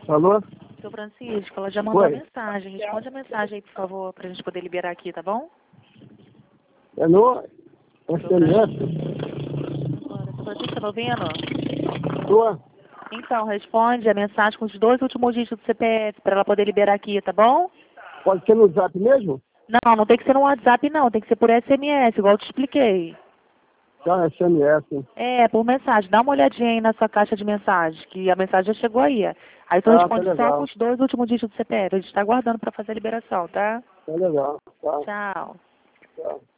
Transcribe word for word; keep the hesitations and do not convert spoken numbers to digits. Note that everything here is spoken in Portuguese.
Alô? Seu Francisco, ela já mandou Oi. a mensagem. Responde a mensagem aí, por favor, pra gente poder liberar aqui, tá bom? É no Seu S M S? Agora, seu Francisco, tá me ouvindo? Tô. Então, responde a mensagem com os dois últimos dígitos do C P F pra ela poder liberar aqui, tá bom? Pode ser no Zap mesmo? Não, não tem que ser no WhatsApp, não. Tem que ser por S M S, igual eu te expliquei. Tá, S M S. É, por mensagem. Dá uma olhadinha aí na sua caixa de mensagem, que a mensagem já chegou aí. Aí tu Ah, responde tá só legal. com os dois últimos dígitos do C P F. A gente tá aguardando pra fazer a liberação, tá? Tá legal. Tá. Tchau. Tá.